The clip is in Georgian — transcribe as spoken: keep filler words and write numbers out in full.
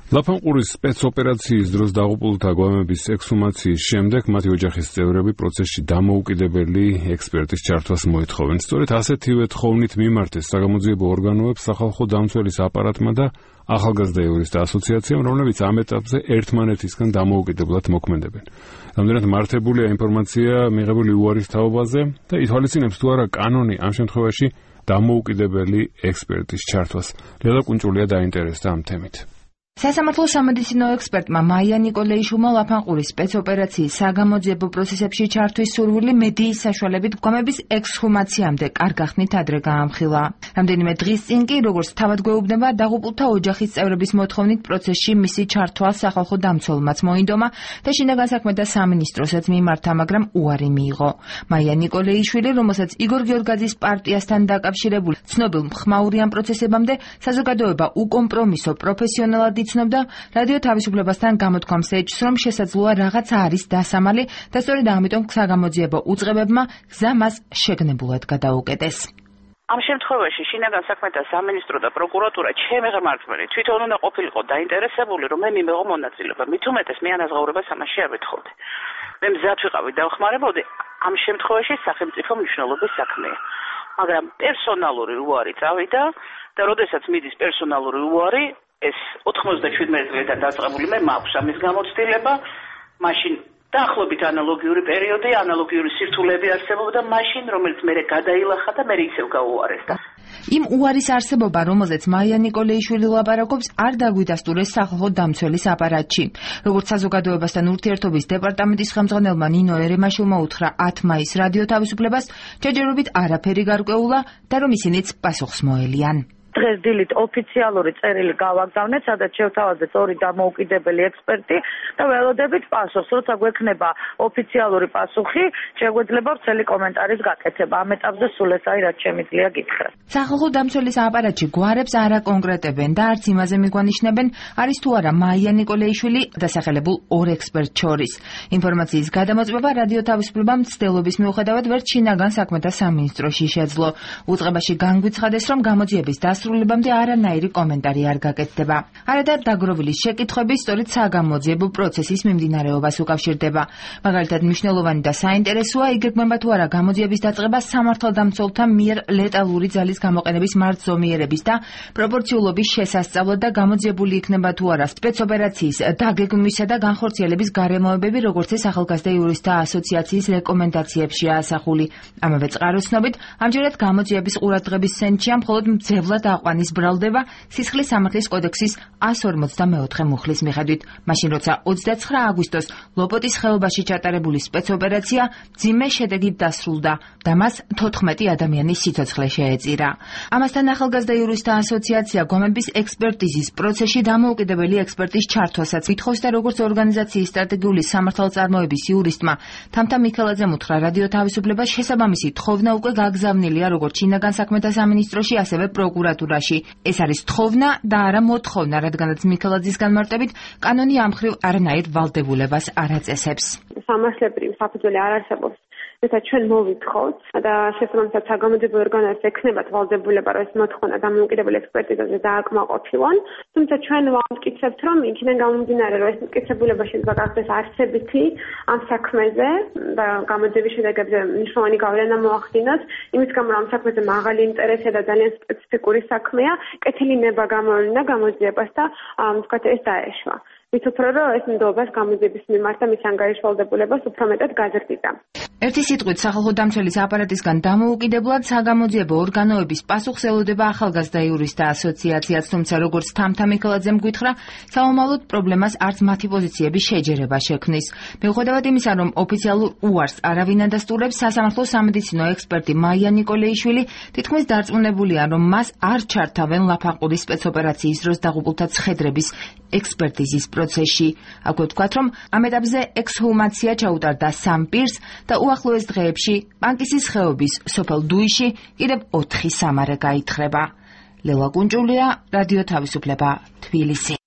ლაფანყურის სპეცოპერაციის დროს დაღუპულთა გვამების ექსჰუმაციის შემდეგ მათი ოჯახის წევრები პროცესში დამოუკიდებელი ექსპერტის ჩართვას მოითხოვენ. სწორედ ასეთივე თხოვნით მიმართეს საგამოძიებო ორგანოებს სახალხო დამცველის აპარატმა და ახალგაზრდა იურისტთა ასოციაციამ, რომლებიც ამ ეტაპზე ერთმანეთისგან დამოუკიდებლად მოქმედებენ. რამდენად მართებულია ინფორმაცია მიღებული უარის თაობაზე და ითვალისწინებს თუ არა კანონი ამ შემთხვევაში დამოუკიდებელი ექსპერტის ჩართვას. ლელა კუნჭულია დაინტერესდა ამ თემით. სასამართლო სამედიცინო ექსპერტმა მაია ნიკოლეიშვილმა ლაფანყურის სპეცოპერაციის საგამოძიებო პროცესებში ჩართვის სურვილი მედიის საშუალებით გვამების ექსჰუმაციამდე კარგახსნით ადრე გაამხილა. რამდენიმე დღის წინ კი, როგორც თავად გვეუბნება, დაღუპულთა ოჯახის წევრების მოთხოვნით პროცესში მისი ჩართვა სახალხო დამცველმაც მოინდომა და შინაგან საქმეთა სამინისტროსაც მიმართა, მაგრამ უარი მიიღო. მაია ნიკოლეიშვილი, რომელსაც იგორ გიორგაძის პარტიასთან დაკავშირებული ცნობილ მხმაური ამ პროცესებამდე საზოგადოება უკომპრომისო პროფესიონალად იცნობდა, რადიო თავისუფლებასთან გამოთქვამს ეჭვს, რომ შესაძლოა რაღაცა არის დასამალი და სწორედ ამიტომ საგამოძიებო უწყებებმა გზა მას შეგნებულად გადაუკეტეს. ამ შემთხვევაში შინაგან საქმეთა სამინისტრო და პროკურატურა ჩემი ღმერთმელი თვითონ უნდა ყოფილიყო დაინტერესებული, რომ მე მიმეღო მონაწილეობა. მით უმეტეს მე ანაზღაურებას ამაში არ ვეთხოვდი. მე მზად ვიყავი დავხმარებოდი, ამ შემთხვევაში სახელმწიფო მნიშვნელობის საქმეა. მაგრამ პერსონალური უარი წავიდა და როდესაც მიდის პერსონალური უარი, ეს ოთხმოცდაშვიდმეტი წლიდან დაწყებული მე მაქვს ამის გამოცდილება, მაშინ დაახლოებით ანალოგიური პერიოდი, ანალოგიური სირთულეები არსებობდა მაშინ, რომელიც მე გადაილახა და მე ისევ გაუარესდა. იმ უარის არსებობა, რომელზეც მაია ნიკოლეიშვილი ლაპარაკობს, არ დაგვიდასტურეს სახალხო დამცველის აპარატში. როგორც საზოგადოებასთან ურთიერთობის დეპარტამენტის ხელმძღვანელმა ნინო ერემაშვილმა უთხრა ათი მაისს რადიო თავისუფლებას, ჯერჯერობით არაფერი გარკვეულა და რომ ისინიც პასუხს მოელიან. დღეს დილით ოფიციალური წერილი გავაგზავნეთ, სადაც შევთავაზეთ ორი დამოუკიდებელი ექსპერტი და ველოდებით პასუხს. როცა გვექნება ოფიციალური პასუხი, შეგვეძლება ვრცელი კომენტარის გაკეთება. ამ ეტაპზე სულ ეს არის, რაც შემიძლია გითხრათ. სახალხო დამცველის აპარატში გვარებს არ აკონკრეტებენ და არც იმაზე მიგვანიშნებენ, არის თუ არა მაია ნიკოლეიშვილი დასახელებულ ორ ექსპერტ შორის. ინფორმაციის გადამოწმება რადიო თავისუფლებამ მცდელობის მიუხედავად ვერ შინაგან საქმეთა სამინისტროში შეძლო. უწყებაში განგვიცხადეს, რომ გამოძიების დასრულებამდე არანაირი კომენტარი არ გაკეთდება. არადა დაგროვილი შეკითხვები სწორედ საგამოძიებო პროცესის მიმდინარეობას უკავშირდება. მაგალითად, მნიშვნელოვანი და საინტერესოა იგეგმება თუ არა გამოძიების დაწყება სამართალდამცველთა მიერ ლეტალური ძალის გამოყენების მარცხზომიერების და პროპორციულობის შესასწავლად და გამოძიებული იქნება თუ არა სპეცოპერაციის დაგეგმვისა და განხორციელების გარემოებები, როგორც ეს ახალგაზრდა იურისტთა ასოციაციის რეკომენდაციებშია ასახული. ამავე წყაროს ცნობით, ამჯერად გამოძიების ყურადღების ცენტრშია მხოლოდ მძევლად აყვანის ბრალდება სისხლის სამართლის კოდექსის εκατს ორმოცდამეოთხე მუხლის მიხედვით. მაშინ როცა ოცდაცხრა აგვისტოს ლოპოტის ხეობაში ჩატარებული სპეცოპერაცია მძიმე შედეგით დასრულდა და მას თოთხმეტი ადამიანის სიცოცხლე შეეწირა. ამასთან ახალგაზრდა იურისტთა ასოციაცია გვამების ექსპერტიზის პროცესში დამოუკიდებელი ექსპერტის ჩართვასაც ითხოვს და როგორც ორგანიზაციის სტრატეგიული სამართალწარმოების იურისტმა თამთა მიქელაძემ უთხრა რადიო თავისუფლებას, შესაბამისი თხოვნა უკვე გაგზავნილია როგორც შინაგან საქმეთა სამინისტროში, ასევე პროკურატურაში. ეს არის თხოვნა და არა მოთხოვნა, რადგანაც მიქელაძის განმარტებით კანონი ამ მხრივ არანაირ ვალდებულებას არ აწესებს. სამართლებრივი საფუძველი არ არსებობს. როცა ჩვენ მოვითხოვთ და შესაბამისად საგამოძიებო ორგანოებს ექნებათ ვალდებულება, რომ ეს მოთხოვნა დამოუკიდებელი ექსპერტიზაზე დააკმაყოფილონ, თუმცა ჩვენ ვამტკიცებთ, რომ იქიდან გამომდინარე, რომ ეს მტკიცებულება შეიძლება გახდეს არსებითი ამ საქმეზე და გამოძიების შედეგებზე მნიშვნელოვანი გავლენა მოახდინოს, იმის გამო, რომ ამ საქმეზე მაღალი ინტერესია და ძალიან სპეციფიკური საქმეა, კეთილი ნება გამოევლინა გამოძიებას და თქვათ ეს დაეშვა. მით უფრო რომ ეს ნდობას გამოძიების მიმართ და მის ანგარიშვალდებულებას უფრო მეტად გაზრდიდა. ერთი სიტყვით სახალხო დამცველის აპარატისგან დამოუკიდებლად საგამოძიებო ორგანოების პასუხს ელოდება ახალგაზრდა იურისტთა ასოციაციაც, თუმცა როგორც თამთა მიქელაძემ გითხრა, საომალოდ პრობლემას არც მათი პოზიციების შეჯერება შექმნის. მიუხედავად იმისა, რომ ოფიციალურ უარს არავინ ადასტურებს, სასამართლო სამედიცინო ექსპერტი მაია ნიკოლეიშვილი თითქმის დარწმუნებულია, რომ მას არ ჩართავენ ლაფანყურის სპეცოპერაციის დროს დაღუპულთა ცხედრების ექსპერტიზის პროცესში. აქვე ვთქვათ, რომ ამ ეტაპზე ექსჰუმაცია ჩაუტარდა სამ პირს და უახლოეს დღეებში პანკისის ხეობის სოფელ დუიში კიდევ ოთხი სამარე გაითხრება. ლელა კუნჭულია, რადიო თავისუფლება, თბილისი.